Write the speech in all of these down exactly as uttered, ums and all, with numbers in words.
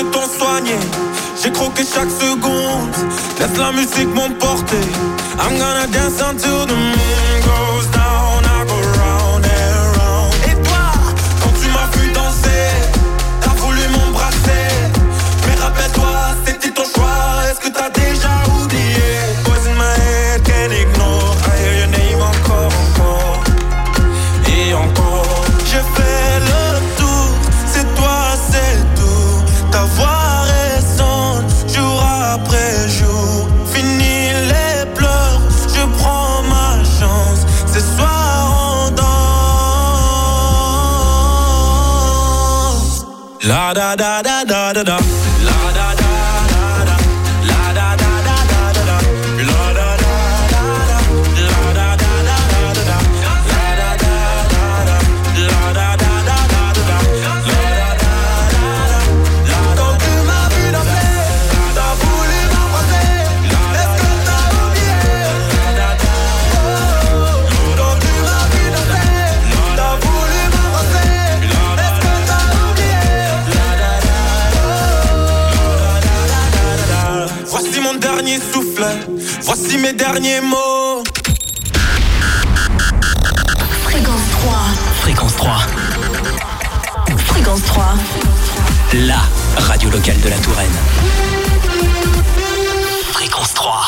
de t'en soigner. J'ai croqué chaque seconde. Laisse la musique m'emporter. I'm gonna dance until the moon goes down. I go round and round. Et toi, quand tu m'as vu danser, t'as voulu m'embrasser. Mais rappelle-toi, c'était ton choix. Est-ce que t'as déjà oublié? Boys in my head, can't ignore. I hear your name encore, encore et encore. Je fais le tour, c'est toi, c'est tout. Ta voix résonne jour après jour. Fini les pleurs, je prends ma chance. Ce soir on danse. La da da da da da da. La da da da da. La da da da da da da. La da da da da. La da da da da da. La da da da da. La da da da da da. La da da da da. Quand tu m'as vu danser, t'as voulu m'embrasser. Est-ce que t'as oublié? Quand tu m'as vu danser, t'as voulu m'embrasser. Est-ce que t'as oublié? Voici mon dernier souffle, voici mes derniers mots. Fréquence trois. Fréquence trois, Fréquence trois. la radio locale de la Touraine. Fréquence trois.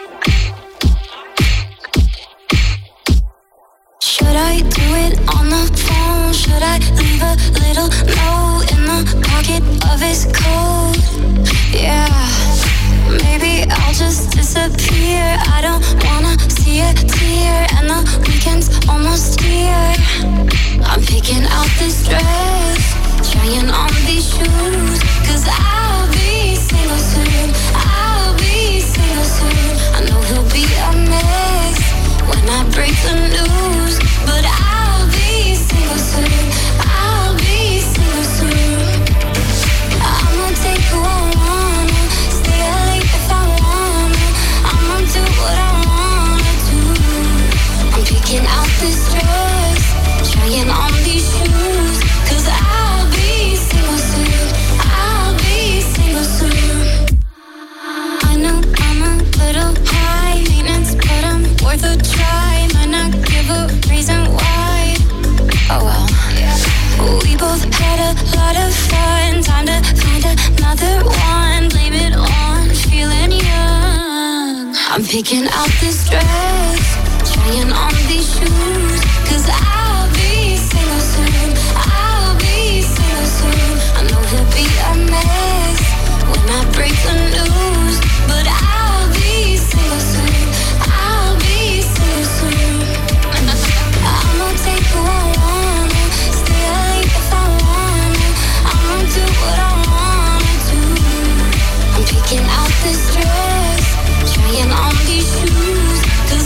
Should I do it on the phone? Should I leave a little note in the pocket of his coat? Yeah, maybe I'll just disappear. I don't wanna see a tear, and the weekend's almost here. I'm picking out this dress, trying on these shoes, cause I'll be single soon. I'll be single soon. I know he'll be a mess when I break the news, but I'll be single soon. I'll be single soon. I'ma take who I wanna, stay up late if I wanna. I'ma do what I wanna do. I'm picking out this dress, trying on these shoes, cause I'll be single soon. I'll be single soon. I know I'm a little high maintenance, but I'm worth a try. Might not give a reason why. Oh well. We both had a lot of fun. Time to find another one. Blame it on feeling young. I'm picking out this dress, trying on these shoes, cause I'll be single soon. I'll be single soon. I know he'll be a mess when I break the news, but I'll be single soon. I'll be single soon. I'ma take who I wanna, stay up late if I wanna. I'ma do what I wanna do. I'm picking out this dress, trying on these shoes, cause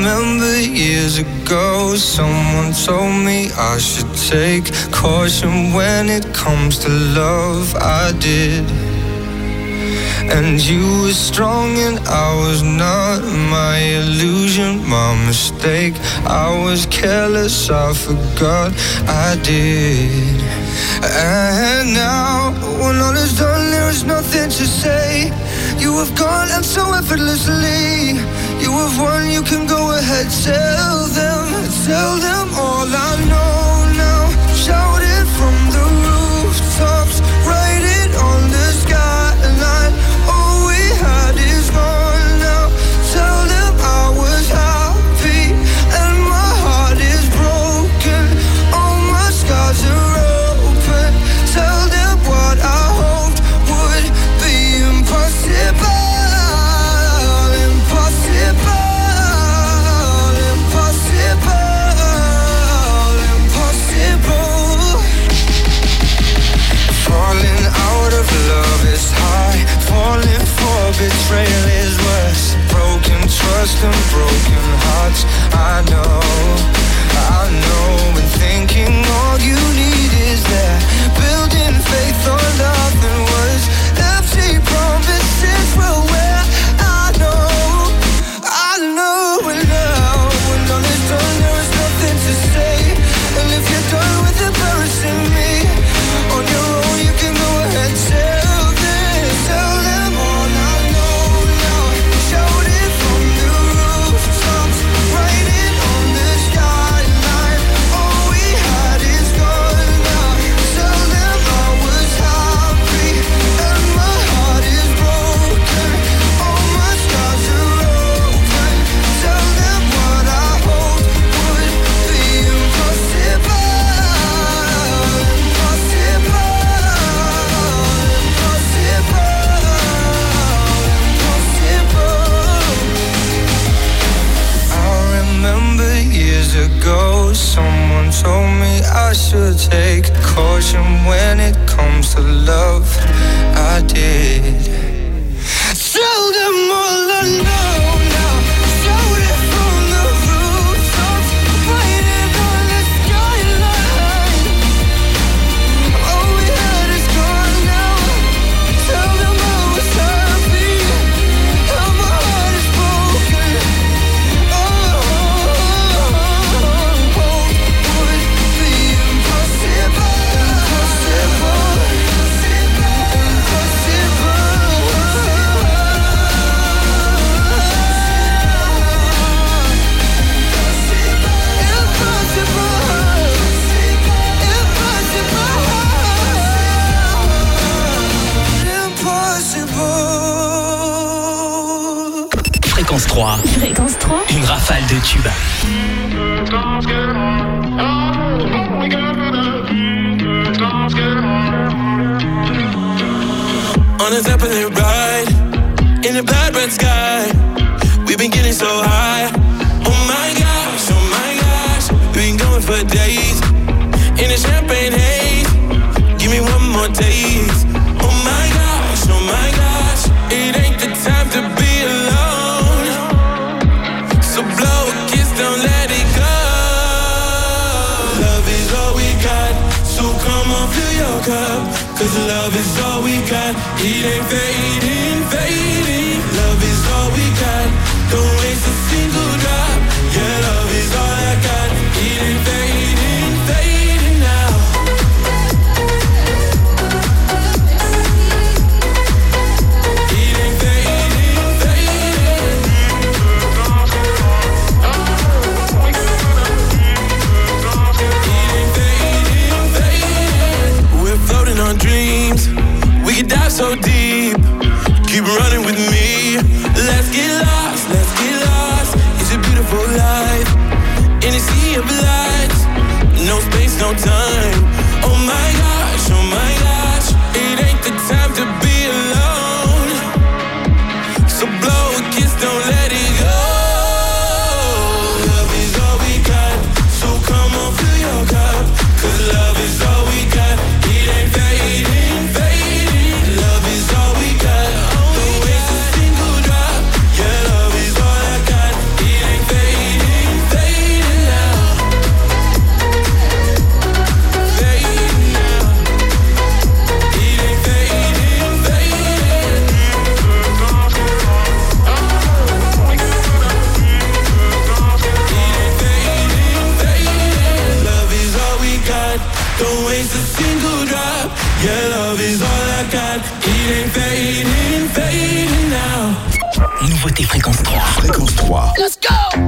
remember years ago, someone told me I should take caution when it comes to love. I did. And you were strong and I was not. My illusion, my mistake. I was careless, I forgot I did. And now, when all is done, there is nothing to say. You have gone and so effortlessly. You have won, you can go ahead. Tell them, tell them all I know now. Shout it from the rooftops, write it on the skyline. All we had is gone now. Tell them I was happy and my heart is broken. All my scars are open. Tell them what I hoped would be impossible. Falling for betrayal is worse. Broken trust and broken hearts. I know, I know. And thinking all you need is that. Building faith on nothing was empty promises. Well, where I know, I know. And now, when all is done, there is nothing to say. And if you're done with embarrassing me on your own, you can go ahead and say. Tell them all I know now. Shout it from the rooftops, write it on the skyline. All we had is gone now. Tell them I was happy and my heart is broken. All my scars are open. Tell them what I hoped would be impossible. Impossible. Remember years ago, someone told me I should take caution when it comes to love. I did. Tell them all I know now. Shout it from the rooftops, write it on the skyline. All we had is gone now. Tell them I was happy and my heart is broken. Fréquence trois. Fréquence trois. Une rafale de tubes. On a Zeppelin ride, in a bad red sky. We've been getting so high. Oh my gosh, oh my gosh. We've been going for days, in a champagne haze. Give me one more taste. Oh my gosh, oh my gosh. It ain't the time to be alone. So blow a kiss, don't let it go. Love is all we got, so come on, fill your cup. Cause love is all we got. It ain't fading, fading. Love is all we got. Don't waste a single drop. Yeah, love is all I got. It ain't fading, fading now. It ain't fading, fading. It ain't fading, fading. We're floating on dreams. We can dive so deep. Keep running with me. Let's get lost, let's get Fréquence trois. Let's go!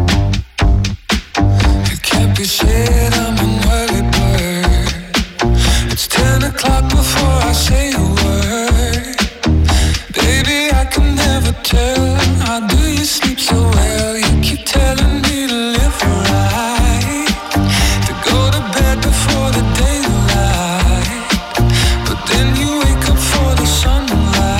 It can't be said I'm an early bird. It's ten o'clock before I say a word. Baby, I can never tell. How do you sleep so well? You keep telling me to live right, to go to bed before the daylight. But then you wake up for the sunrise.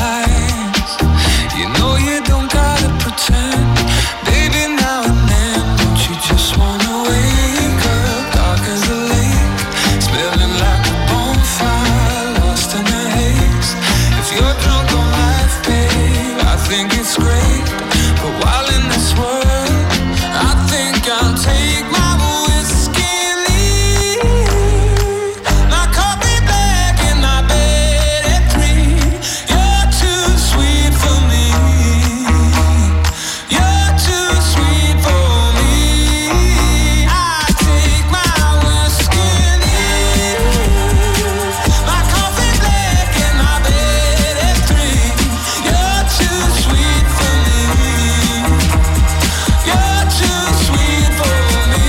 You know you don't gotta pretend. Baby, now and then, don't you just wanna wake up dark as a lake, smelling like a bonfire, lost in a haze. If you're drunk on life, babe, I think it's great. But while in this world, I think I'll take my whiskey and leave. My coffee black in my bed at three. You're too sweet for me. You're too sweet for me. I take my whiskey and leave. My coffee black in my bed at three. You're too sweet for me. You're too sweet for me.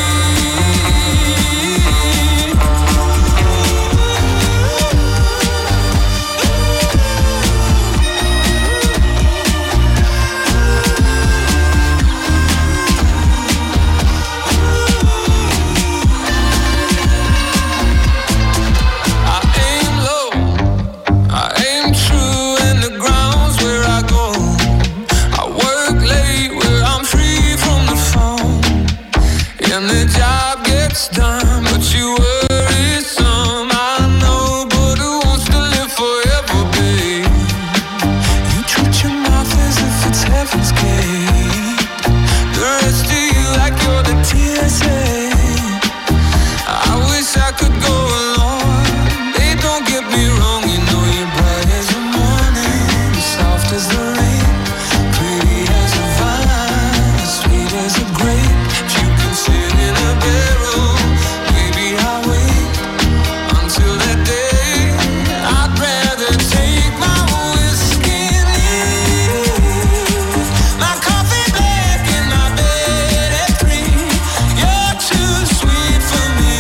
I aim low, I aim true, and the ground's where I go. I work late where I'm free from the phone, and the job gets done, but you worry some. I know, but who wants to live forever, babe? You treat your mouth as if it's heaven's gate. The rest of you like you're the T S A. I wish I could go along. Hey, don't get me wrong, you know you're bright as the morning, soft as the rain, pretty as a vine, sweet as a grape. If you can sit in a barrel, maybe I'll wait until that day. I'd rather take my whiskey and leave. My coffee black in my bed at three. You're too sweet for me.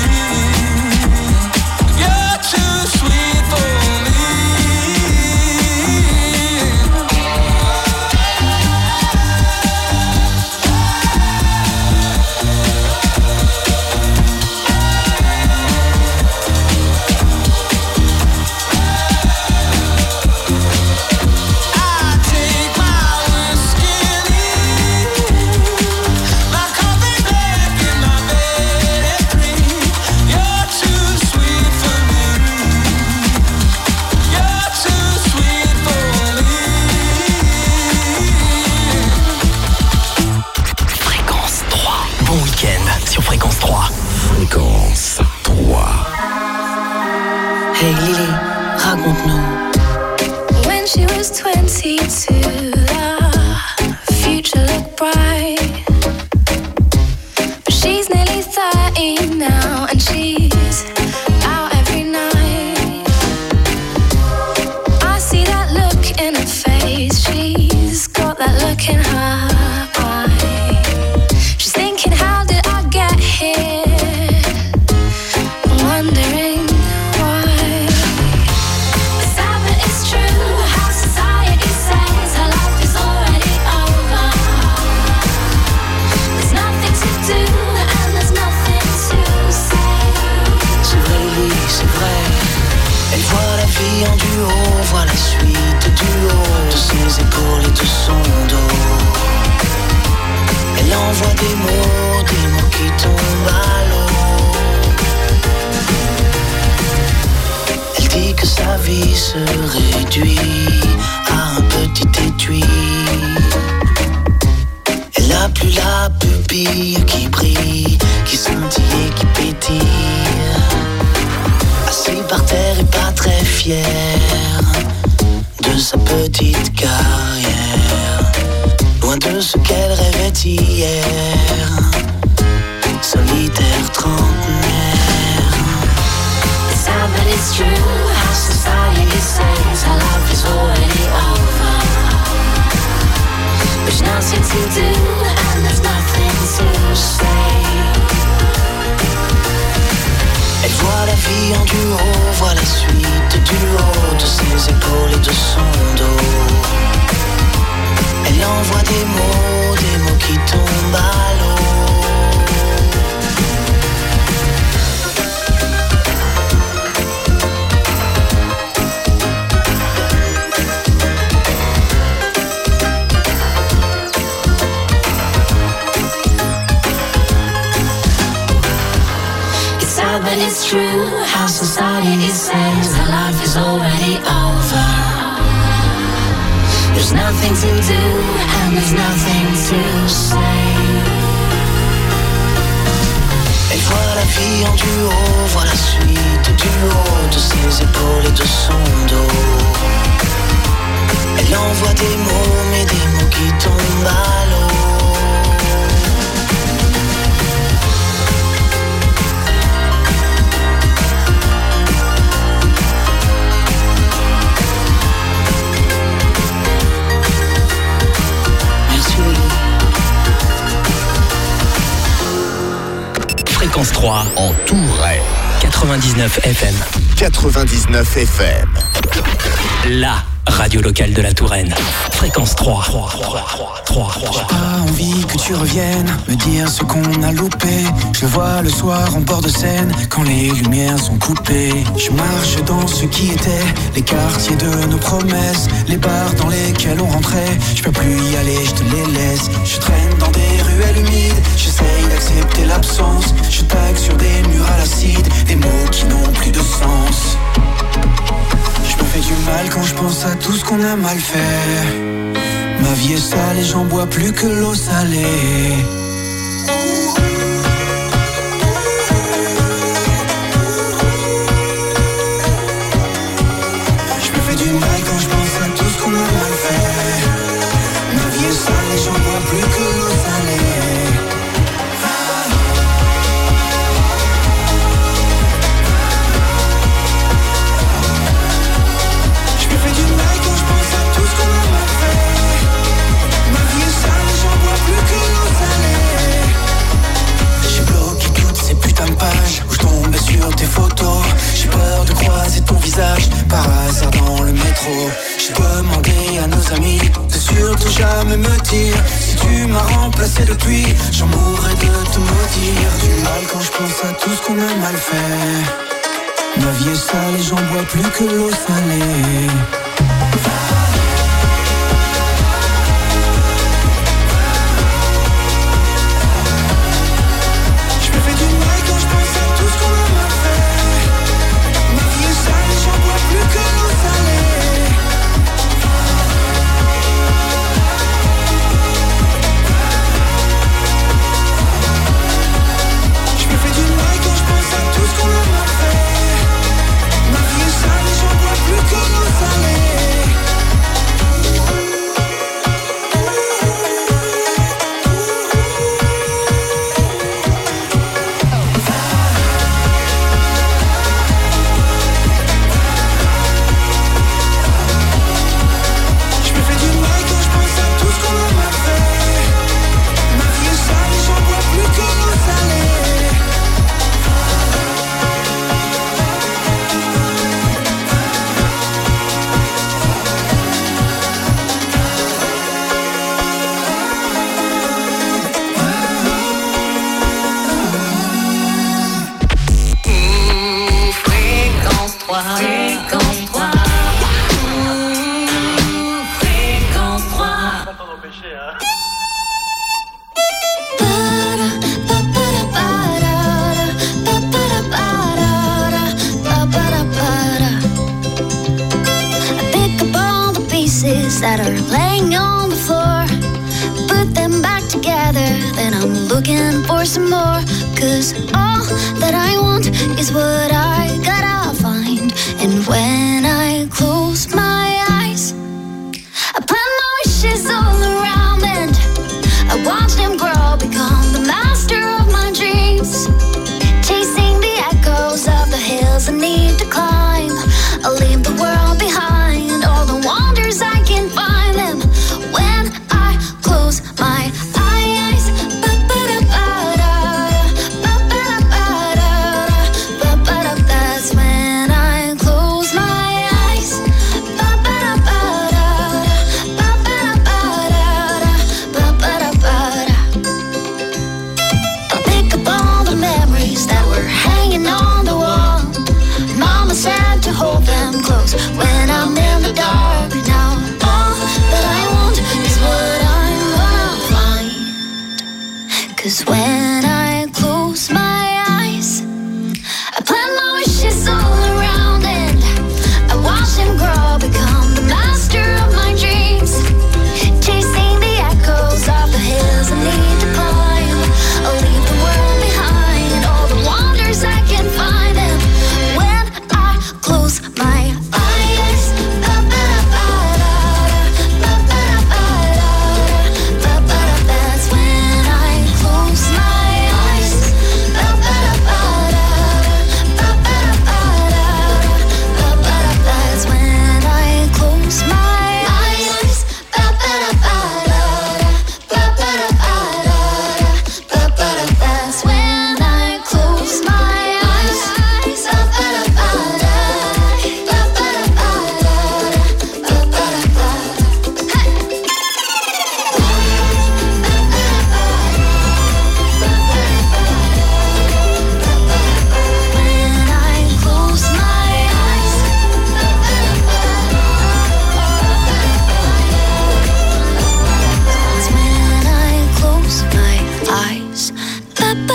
You're too sweet for me. I take my whiskey and leave. My coffee black in my bed at three. You're too sweet for me. You're too sweet for me. Fréquence trois. Bon week-end sur Fréquence trois. Fréquence trois. Hey Lily, raconte-nous. When she was twenty-two, the future looked bright. But she's nearly thirty now, and she's out every night. I see that look in her face, she's got that look in her eye. She's thinking, how did I get here? Wondering why. Sad but it's true, how society says her life is already over. There's nothing to do and there's nothing to say. C'est vrai Lily, c'est vrai. Elle voit la vie en duo, voit la suite du haut de ses épaules et de son dos. Elle envoie des mots, des mots qui tombent à l'eau. Elle dit que sa vie se réduit à un petit étui. Elle n'a plus la pupille qui brille, qui scintille et qui pétille. Assis par terre et pas très fier de sa petite carrière, loin de ce qu'elle rêvait hier, solitaire trentenaire. Sad but it's true, how society says her life is already over. There's nothing to do vie en duo, vois la suite du haut de ses épaules et de son dos. Elle envoie des mots, des mots qui tombent à l'eau. But it's true how society says that life is already over. There's nothing to do and there's nothing to say. Elle voit la vie en duo, voit la suite du haut de ses épaules et de son dos. Elle envoie des mots, mais des mots qui tombent à l'eau. Fréquence trois en Touraine. quatre-vingt-dix-neuf F M. quatre-vingt-dix-neuf F M. La radio locale de la Touraine. Fréquence trois. J'ai pas envie que tu reviennes me dire ce qu'on a loupé. Je le vois le soir en bord de Seine quand les lumières sont coupées. Je marche dans ce qui était les quartiers de nos promesses, les bars dans lesquels on rentrait. Je peux plus y aller, je te les laisse. Je traîne dans des ruelles humides, j'essaye d'accepter l'absence. Je tague sur des murs à l'acide des mots qui n'ont plus de sens. Je me fais du mal quand je pense à tout ce qu'on a mal fait. Ma vie est sale et j'en bois plus que l'eau salée. Je me fais du mal quand je pense à tout ce qu'on a mal fait. Ma vie est sale et j'en bois plus que l'eau salée. Où je tombais sur tes photos. J'ai peur de croiser ton visage par hasard dans le métro. J'ai demandé à nos amis de surtout jamais me dire si tu m'as remplacé depuis. J'en mourrais de te maudire. Du mal quand je pense à tout ce qu'on a mal fait. Ma vie est sale et j'en bois plus que l'eau salée. That are laying on the floor, put them back together, then I'm looking for some more. Cause all that I want is what I gotta find. And when I close my eyes, I plant my wishes all around and I watch them grow, become the master of my dreams. Chasing the echoes of the hills I need to climb. I'll leave the world behind, all the wonders I can find them when I close my eyes. Ba-ba-da-ba-da, ba-ba-da-ba-da, ba-ba-da-ba-da.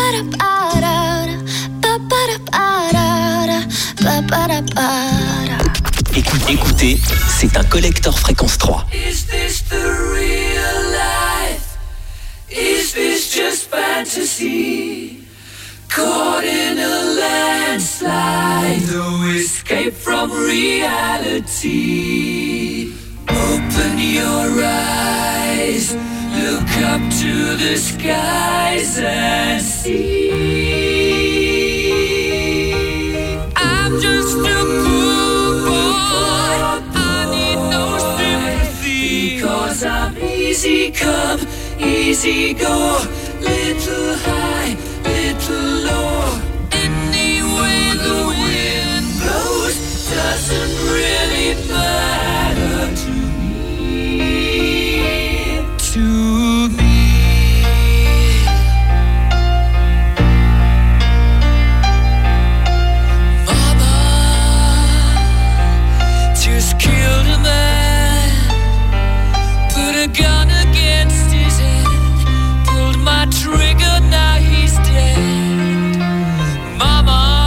Écoutez, écoutez, c'est un collector fréquence trois. Is this the real life? Is this just fantasy? Caught in a landslide, no escape from reality. Open your eyes, look up to the skies and see. I'm just a poor boy, I need no sympathy, because I'm easy come, easy go, little high, little low. Any way the wind blows doesn't really matter to me, to me. Mama just killed a man, put a gun against his head, pulled my trigger, now he's dead. Mama,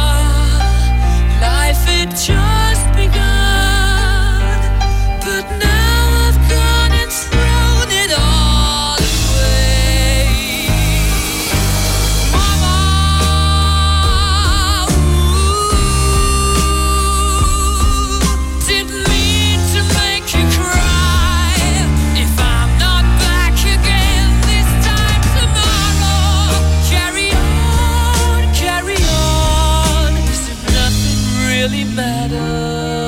life had just begun, but now I've gone and thrown it all away. Mama, ooh, didn't mean to make you cry. If I'm not back again this time tomorrow, carry on, carry on, as if nothing really matters.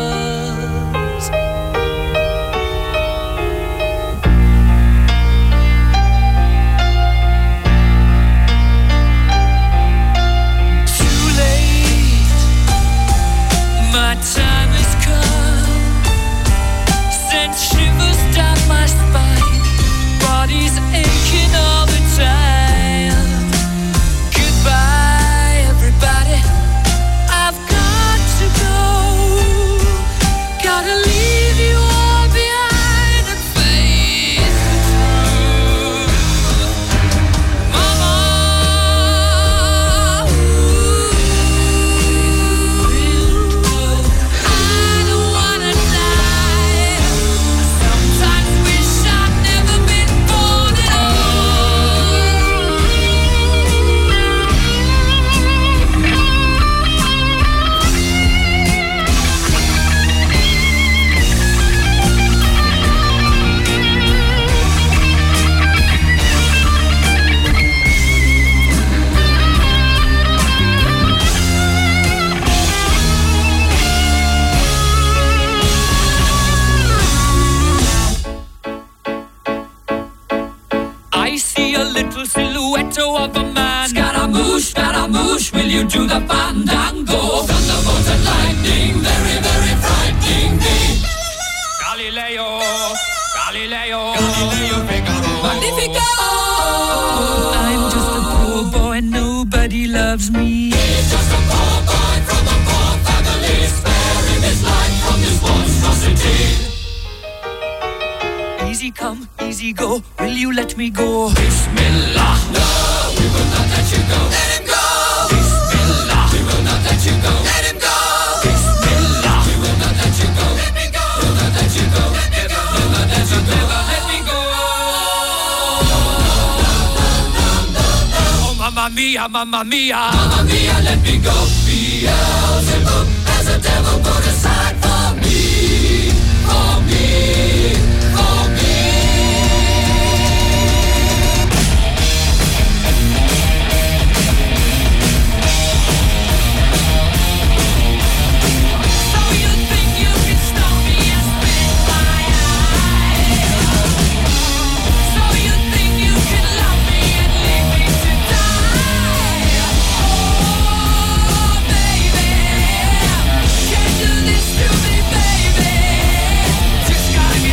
Too late, my time has come, sent shivers down my spine, body's aching all the time. Goodbye, everybody, I've got to go, gotta leave you all behind and face the truth. Mama, ooh, I don't wanna die. I sometimes wish I'd never been born at I see a little silhouette of a man. Scaramouche, Scaramouche, will you do the fandango? Thunderbolt and lightning, very, very frightening me. Galileo, Galileo, Galileo Figaro. Magnifico! I'm just a poor boy, nobody loves me. He's just a poor boy from a poor family, sparing his life from this monstrosity. Easy come, easy go, will you let me go? Bismillah, no, we will not let you go. Let him go! Bismillah, we will not let you go. Let him go! Bismillah, we will not let you go. Let me go! We'll not let you go. Let me go! We'll not let you go. Let me go! Oh, mamma mia, mamma mia, mamma mia, let me go. Beelzebub has a devil put aside for me, for me, for me. So you think you can stop me and spit my eye? So you think you can love me and leave me to die? Oh, baby, can't do this to me, baby. Just gotta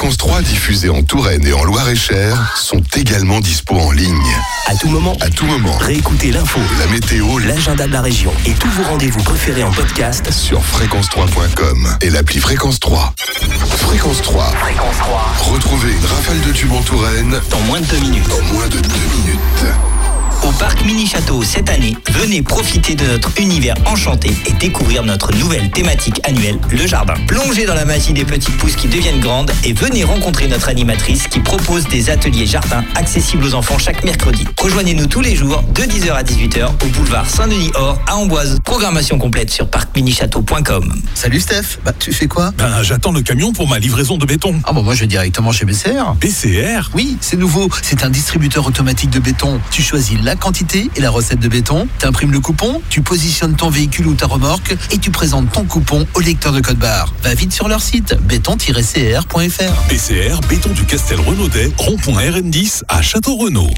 Fréquence trois diffusés en Touraine et en Loir-et-Cher sont également dispo en ligne. À tout moment, À tout moment, réécoutez l'info, la météo l'agenda de la région et tous vos rendez-vous préférés en podcast sur fréquence trois point com et l'appli Fréquence trois. Fréquence trois. Fréquence trois. Retrouvez une rafale de tubes en Touraine dans moins de deux minutes. en moins de deux minutes. Au parc Mini Château cette année, venez profiter de notre univers enchanté et découvrir notre nouvelle thématique annuelle, le jardin. Plongez dans la magie des petites pousses qui deviennent grandes et venez rencontrer notre animatrice qui propose des ateliers jardin accessibles aux enfants chaque mercredi. Rejoignez-nous tous les jours de dix heures à dix-huit heures au boulevard Saint-Denis-Or à Amboise. Programmation complète sur parc mini château point com. Salut Steph, bah tu fais quoi? Ben j'attends le camion pour ma livraison de béton. Ah bon, moi je vais directement chez B C R. B C R? Oui, c'est nouveau, c'est un distributeur automatique de béton. Tu choisis la quantité et la recette de béton, t'imprimes le coupon, tu positionnes ton véhicule ou ta remorque et tu présentes ton coupon au lecteur de code barre. Va vite sur leur site béton tiret c r point f r. B C R, béton du Castel Renaudet, rond-point R N dix à Château-Renaud.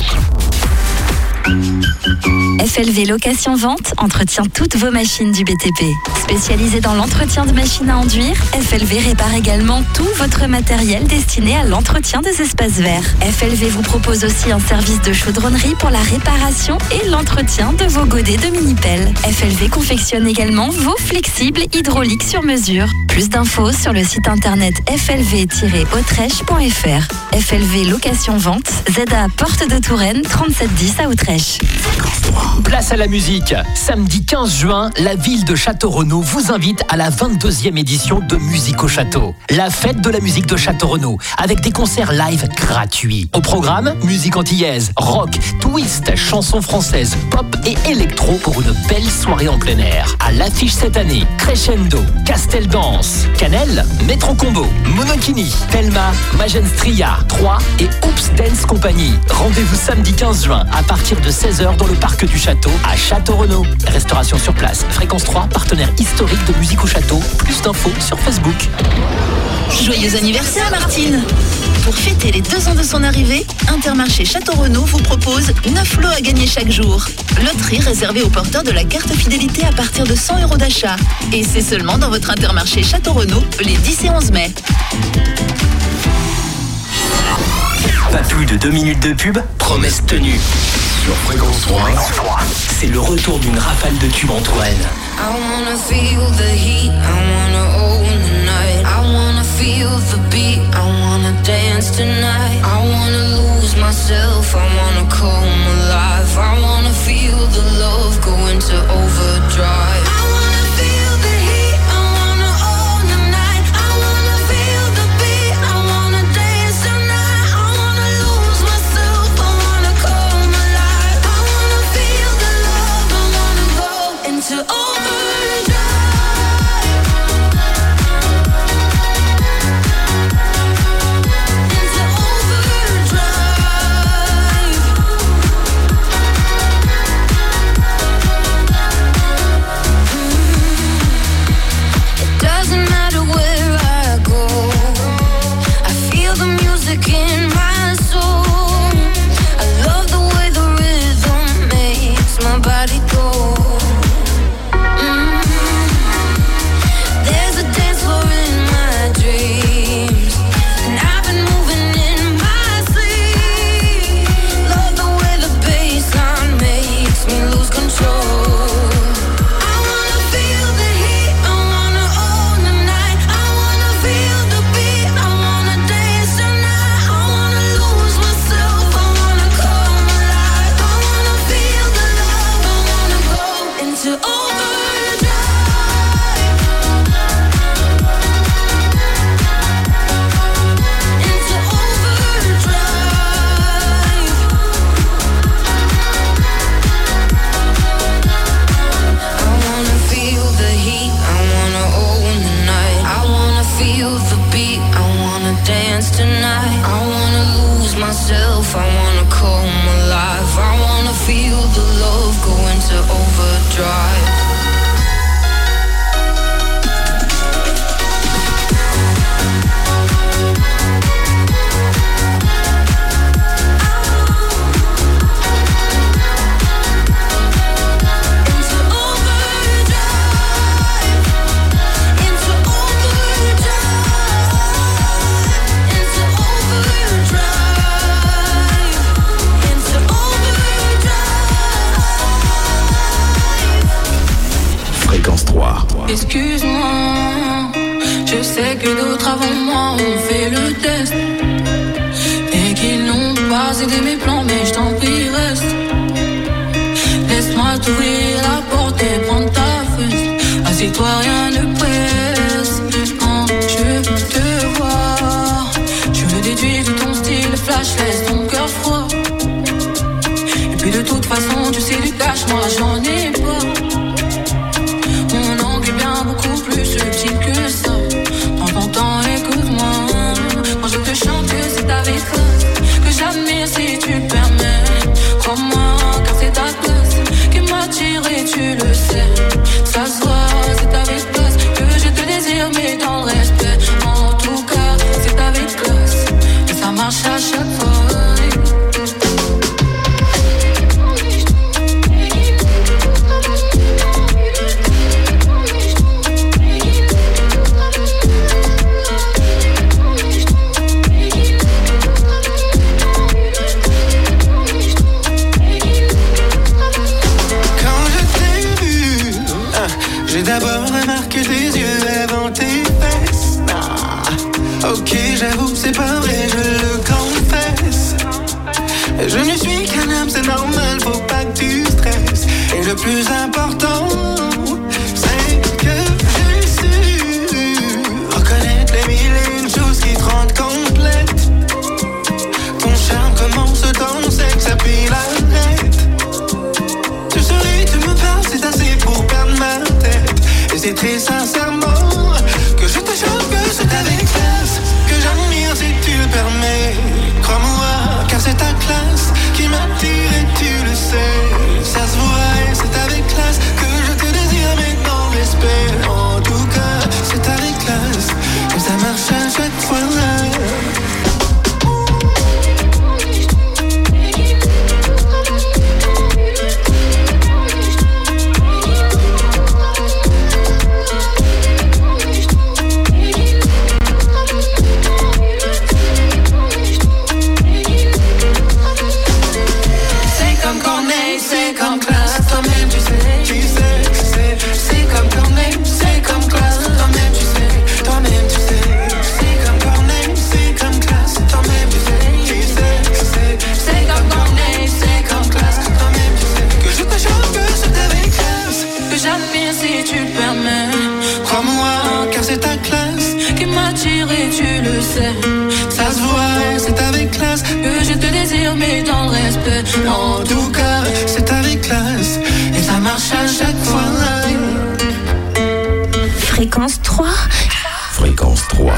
F L V Location Vente entretient toutes vos machines du B T P. Spécialisé dans l'entretien de machines à enduire, F L V répare également tout votre matériel destiné à l'entretien des espaces verts. F L V vous propose aussi un service de chaudronnerie pour la réparation et l'entretien de vos godets de mini-pelle. F L V confectionne également vos flexibles hydrauliques sur mesure. Plus d'infos sur le site internet f l v tiret autrèche point f r. F L V Location Vente, Z A Porte de Touraine, trente-sept dix à Autrèche. Place à la musique. Samedi quinze juin, la ville de Château-Renaud vous invite à la vingt-deuxième édition de Musique au Château. La fête de la musique de Château-Renaud, avec des concerts live gratuits. Au programme, musique antillaise, rock, twist, chansons françaises, pop et électro pour une belle soirée en plein air. À l'affiche cette année, Crescendo, Castel Dance, Canel, Metro Combo, Monokini, Thelma, Magenstria, trois et Oops Dance Company. Rendez-vous samedi quinze juin à partir de seize heures dans le parc du Château à Château-Renaud. Restauration sur place. Fréquence trois, partenaire historique de Musique au Château. Plus d'infos sur Facebook. Joyeux anniversaire Martine! Pour fêter les deux ans de son arrivée, Intermarché Château-Renaud vous propose neuf lots à gagner chaque jour. Loterie réservée aux porteurs de la carte fidélité à partir de cent euros d'achat. Et c'est seulement dans votre Intermarché Château-Renaud les dix et onze mai. Pas plus de deux minutes de pub, promesse tenue. Sur Fréquence trois, c'est le retour d'une rafale de tubes en Touraine. I wanna feel the heat, I wanna own the night. I wanna feel the beat, I wanna dance tonight. I wanna lose myself, I wanna come alive. I wanna feel the love go into overdrive. I wanna feel the heat, I wanna own the night. I wanna feel the beat, I wanna dance tonight. I wanna lose myself, I wanna come alive. I wanna feel the love, I wanna go into overdrive. Into overdrive. Excuse-moi, je sais que d'autres avant moi ont fait le test et qu'ils n'ont pas aidé mes plans, mais je t'en prie reste. Laisse-moi t'ouvrir la porte et prendre ta fesse. Assieds-toi, rien ne presse. Quand je veux te voir, je veux déduire de ton style flash, laisse ton cœur froid. Et puis de toute façon, tu sais du cash, moi j'en ai pas. Mon angle est bien beaucoup plus subtil que ça. Prends ton temps, écoute-moi. Quand je te chante, c'est avec classe que j'admire si tu le permets. Crois-moi, car c'est ta classe qui m'attire et tu le sais. Ça se voit, c'est avec classe que je te désire, mais dans le respect. En tout cas, c'est avec classe et ça marche à chaque fois. J'ai d'abord remarqué tes yeux avant tes fesses. Ah, ok, j'avoue, c'est pas vrai, je le confesse. Je ne suis qu'un homme, c'est normal, faut pas que tu stresses. Et le plus important, c'est que j'ai su reconnaître les mille et une choses qui te rendent complète. Ton charme commence dans le sexe, puis l'arrête. Tu souris, tu me parles, c'est assez pour perdre ma tête. Et c'est très sincèrement que je te chante, que c'est avec classe que j'admire si tu le permets. Crois-moi, car c'est ta classe qui m'attire et tu le sais. Ça se voit et c'est avec classe que je te désire, mais dans respect. En tout cas, c'est avec classe que ça marche à chaque fois. Et tu le sais, ça se voit, c'est avec classe que je te désire, mais dans le respect. En tout cas, c'est avec classe et ça marche à chaque fois. Fréquence trois. Fréquence trois.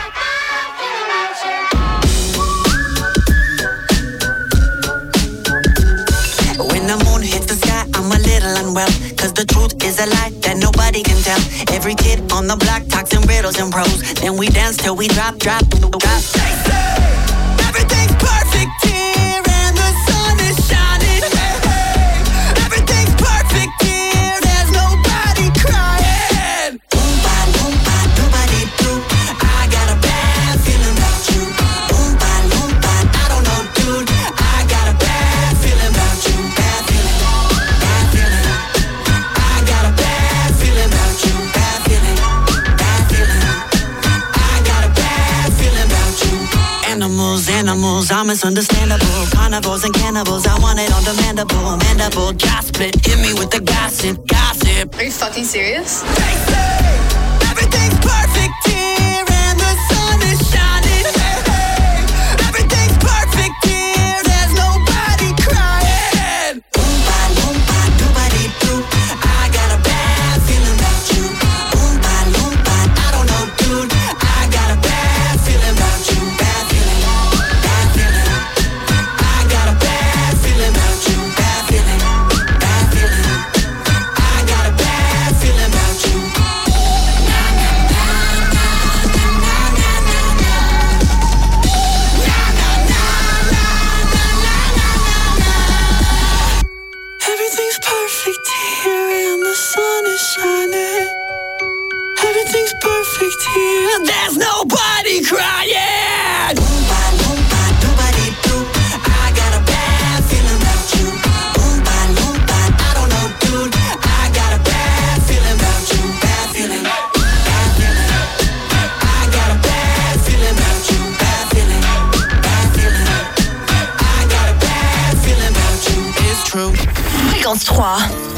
When the moon hits the sky, I'm a little unwell, cause the truth is a lie that nobody can tell. Every kid on the block talks in riddles and prose. Then we dance till we drop, drop, drop. They say everything's perfect here and the sun is shining. Hey, hey. Everything's perfect here, there's nobody crying. Boom, ba, boom, ba, nobody do. I got a bad feeling about you. Boom, ba, boom, ba, I don't know, dude. I got a bad feeling about you. Bad feeling, bad feeling. I got a bad feeling about you. Bad feeling, bad feeling. I got a bad feeling about you. Animals, animals, I'm misunderstandable. Carnivores and cannibals, I want it on demandable. Mandible, jaw split, hit me with the gossip, gossip. Are you fucking serious? They say everything's perfect here and the sun is shining. Hey, hey. Everything's perfect here, there's nobody crying. Boom, ba, boom, ba, nobody do. I got a bad feeling about you. Boom, ba, boom, ba, I don't know, dude. I got a bad feeling about you. Bad feeling, bad feeling. I got a bad feeling about you. Bad feeling, bad feeling. I got a bad feeling about you. Everything's perfect here and the sun is shining. Everything's perfect here, there's nobody crying. Boom, ba, boom, ba, nobody do. I got a bad feeling about you. Boom, ba, boom, ba, I don't know, dude. I got a bad feeling about you. Bad feeling. crew. Fréquence trois.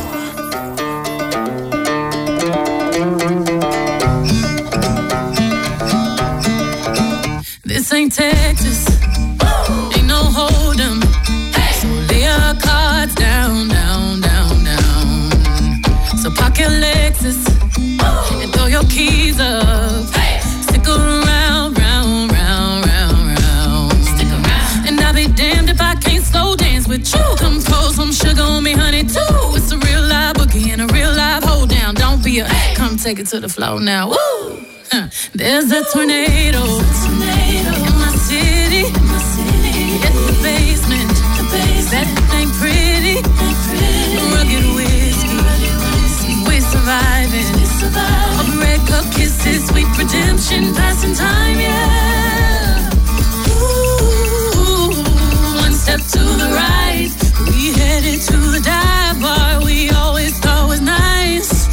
This ain't Texas, ain't no hold'em. So lay your cards down, down, down, down. So park your Lexus and throw your keys up. Stick around, round, round, round, round. Stick around. And I'll be damned if I can't slow dance with you. Come pour some sugar on me, honey, too. It's a real live boogie and a real live hold down. Don't be a, come take it to the floor now. Woo! Huh. There's a tornado, tornado in my city, in my city. At the basement, the basement. That ain't pretty, ain't pretty. Rugged whiskey, we're surviving. We're surviving. Of red cup kisses, sweet redemption, passing time, yeah. Ooh, one step to the right, we headed to the dive bar we always thought was nice.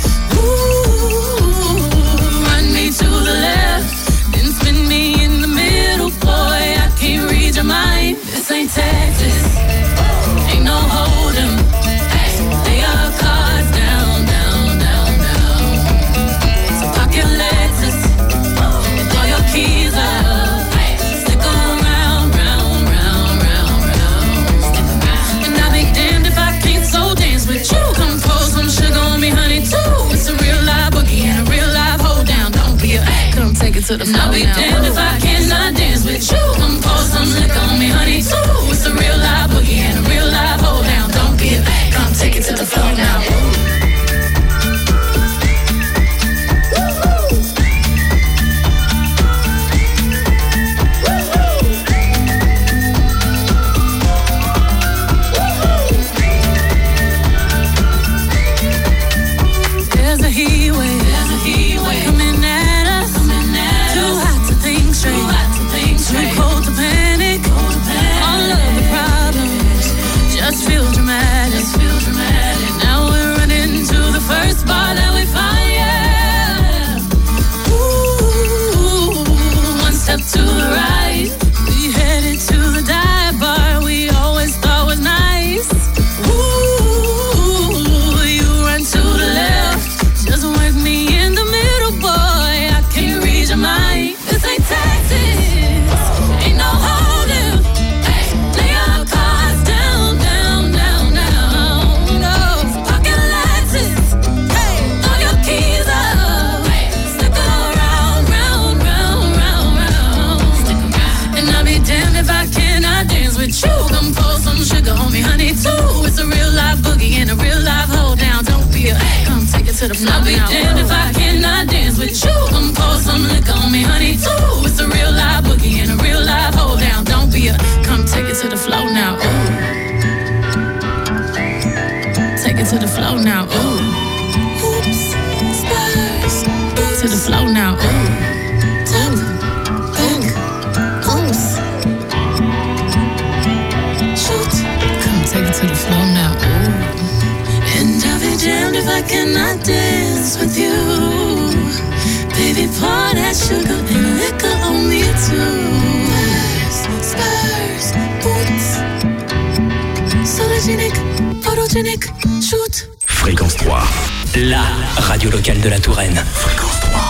To the left, then spin me in the middle, boy, I can't read your mind. This ain't Texas, ain't no hold'em. Lay your cards down, down, down, down. So park your Lexus and throw your keys up. Stick around, round, round, round, round. Stick around. And I'll be damned if I can't soul dance with you. Come pour some sugar on me, honey, too. It's a real live boogie and a real live hold down. Come take it to the floor. I'll be damned if I cannot dance with you. Come pour some liquor on me, honey, too. It's a real live boogie and a real live hold down. Don't be a back. Come take it to the floor now. There's a heat wave, there's a heat wave coming at us. Too hot to think straight, too cold to panic. All of the problems just feel dramatic. Now we're running to the first bar that we find, yeah. Ooh, one step to the right, we headed to the dive bar we always thought was nice. Ooh, you run to the left, just work me in the middle, boy, I can't read your mind. This ain't Texas, ain't no hold'em. Lay your cards down, down, down, down. No, pocket Lexus, throw your keys up. Stick around, round, round, round, round. Stick around. And I'll be damned if I cannot dance with you. Come pour some sugar on me, honey, too. It's a real live boogie and a real live hold down. Don't be a, come take it to the floor. I'll be damned if I cannot dance with you. Come pour some liquor on me, honey, too. It's a real live boogie and a real live hold down. Don't be a, come take it to the floor now. Ooh. Take it to the floor now. Ooh. Oops, spurs, to the floor now. Ooh. Tap, back, oops. Shoot, come take it to the floor now. Ooh. And I'll be damned if I cannot dance with you. Baby, pour that sugar and liquor on me too. Spurs, boots, sologenic, photogenic, shoot. Fréquence trois, la radio locale de la Touraine. Fréquence trois.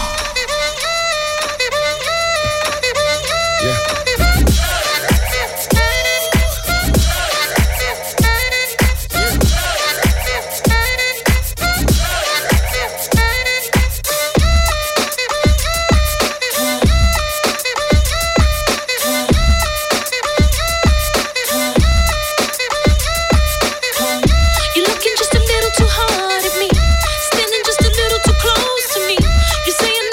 You're looking just a little too hard at me, standing just a little too close to me. You're saying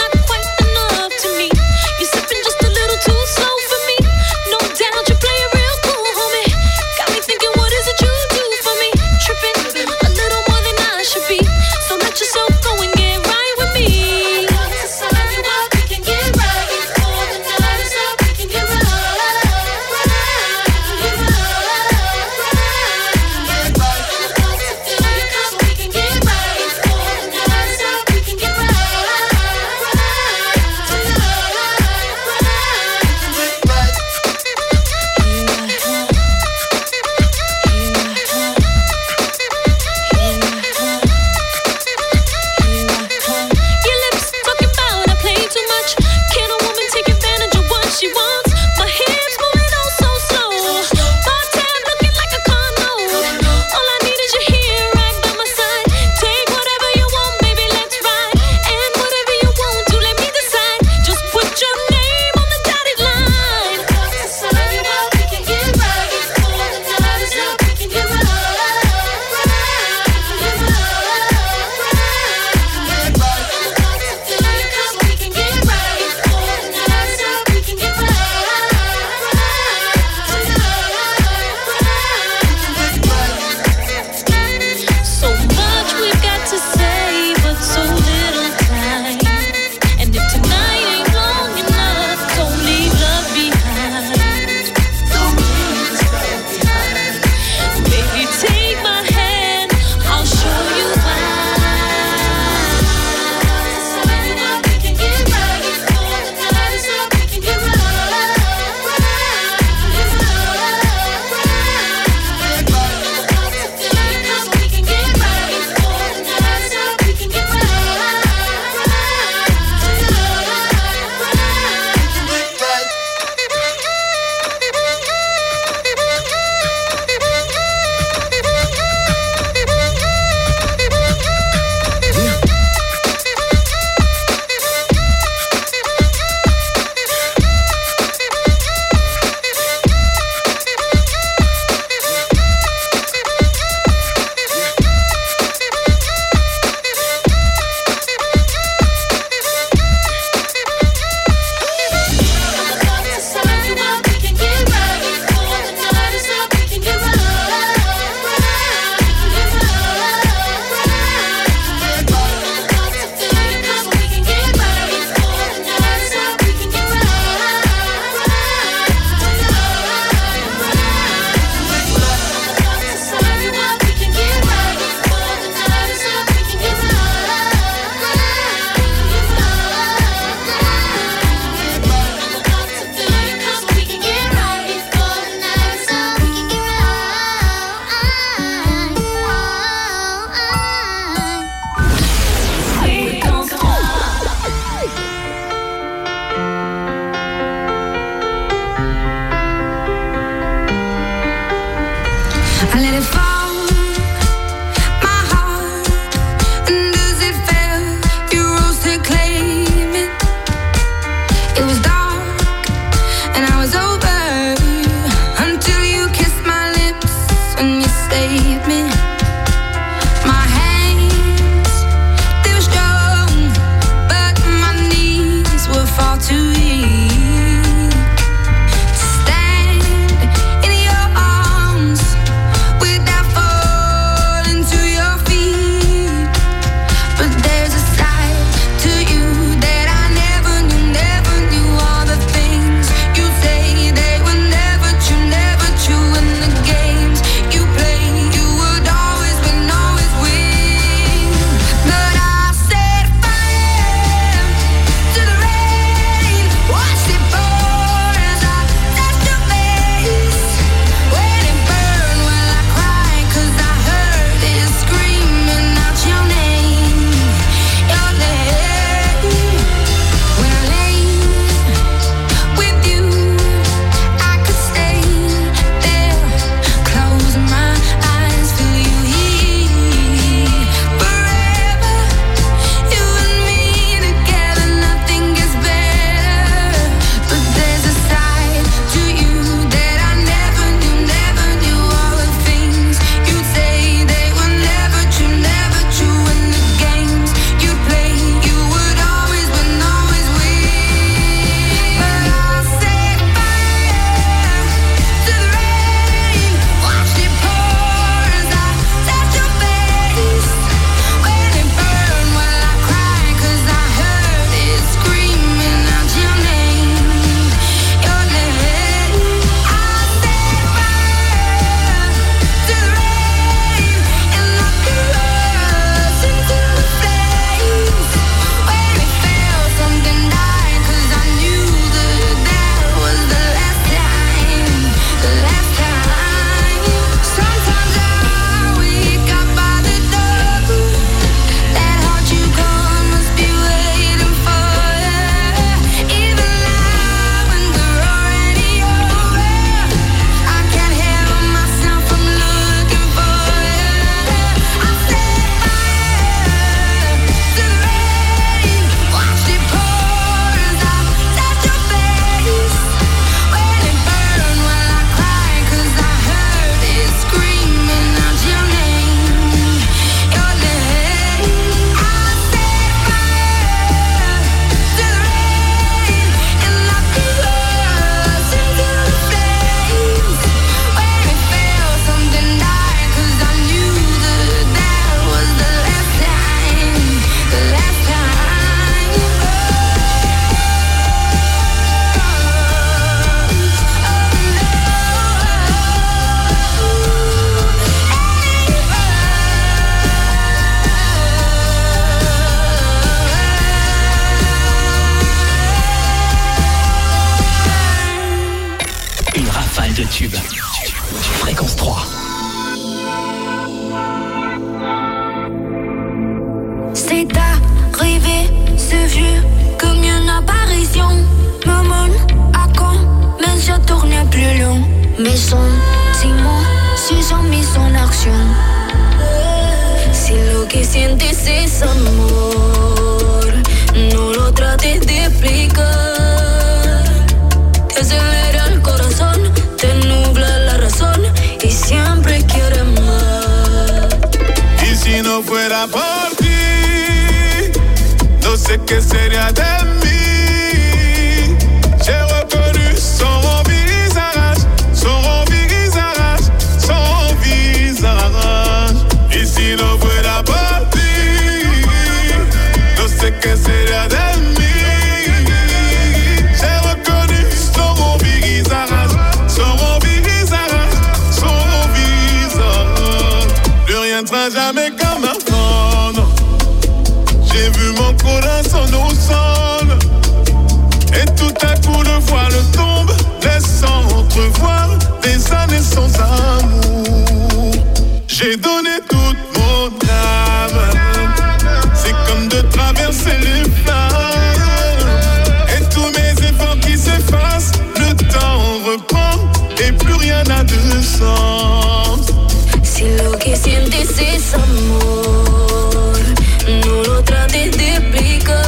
vu comme une apparition. Me mène à quand, mais je tourne plus long. Mes sentiments se sont mis en action. Si lo que sientes es amor, no lo trates de explicar. Te acelera el corazón, te nubla la razón y siempre quieres más. Y si no fuera por ti, no sé qué sería de mí. J'ai reconnu son visage, son visage, son visage. Y si no fuera por ti, no sé qué sería de mí. J'ai reconnu son visage, son visage, son visage. Plus rien ne sera jamais comme avant. J'ai vu mon corazon au sol. Et tout à coup le voile tombe, laissant entrevoir des années sans amour. J'ai donné toute mon âme, c'est comme de traverser les flammes. Et tous mes efforts qui s'effacent, le temps reprend et plus rien n'a de sens. Si lo que sientes es amor, no lo trates de explicar.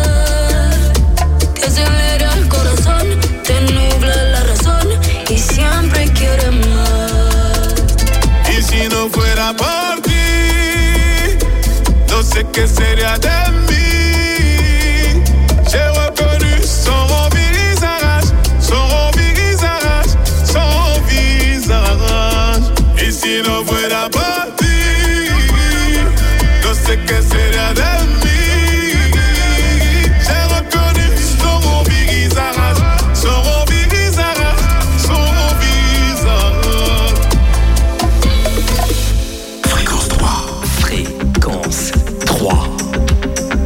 Te acelera el corazón, te nubla la razón y siempre quieres más. Y si no fuera por ti, no sé qué sería de mí. J'ai reconnu son visage, son visage, son visage. Y si no fuera por ti, no sé qué sería de mí. J'ai reconnu son visage, son visage, son visage. Fréquence trois. Fréquence trois.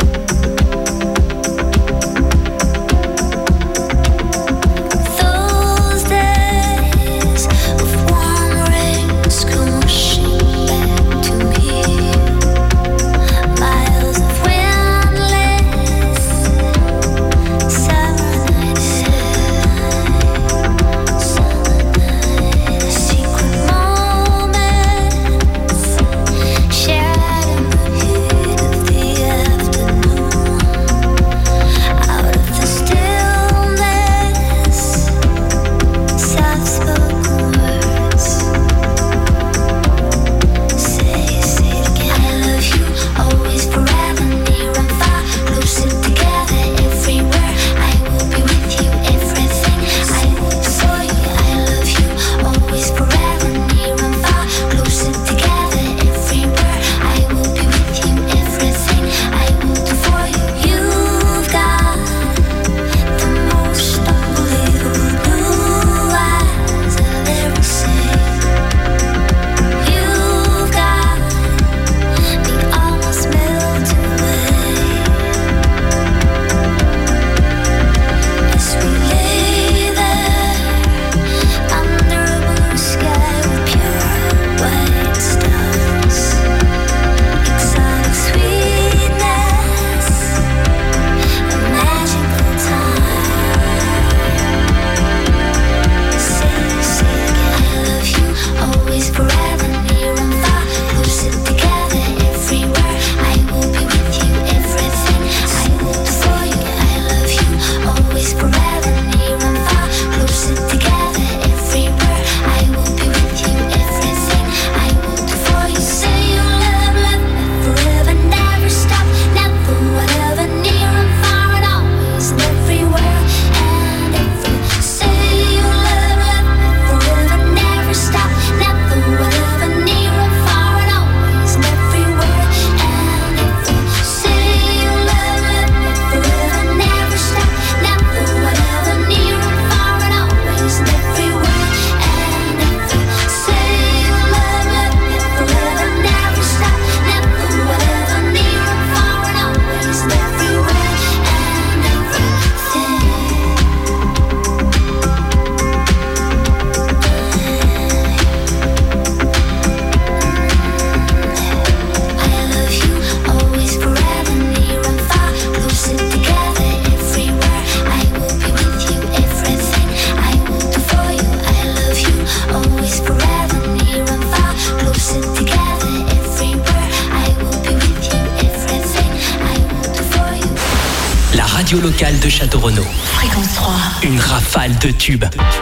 radio locale de Château-Renaud. Fréquence trois. Une rafale de tubes.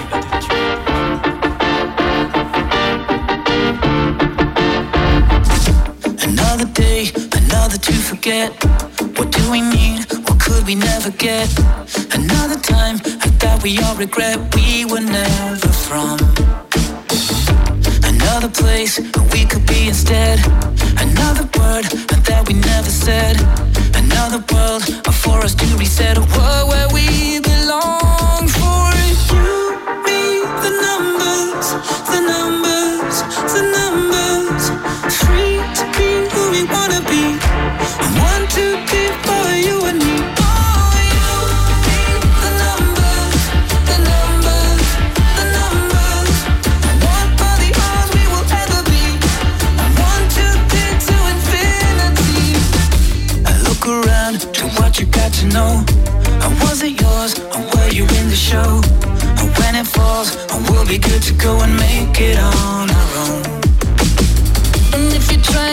Another day, another to forget. What do we need? What could we never get? Another time that we all regret we were never from. Another place we could be instead. Another word that we never said. Another world for us to reset. A world where we belong. For you, me, the numbers, the numbers, the numbers. Free to be who we wanna be. One too deep for you and me. Oh, you, me, the numbers, the numbers, the numbers. What are the odds we will ever be? One too deep to infinity. I look around to what you got to know. Was it yours or were you in the show? And when it falls, we'll be good to go and make it on our own. And if you try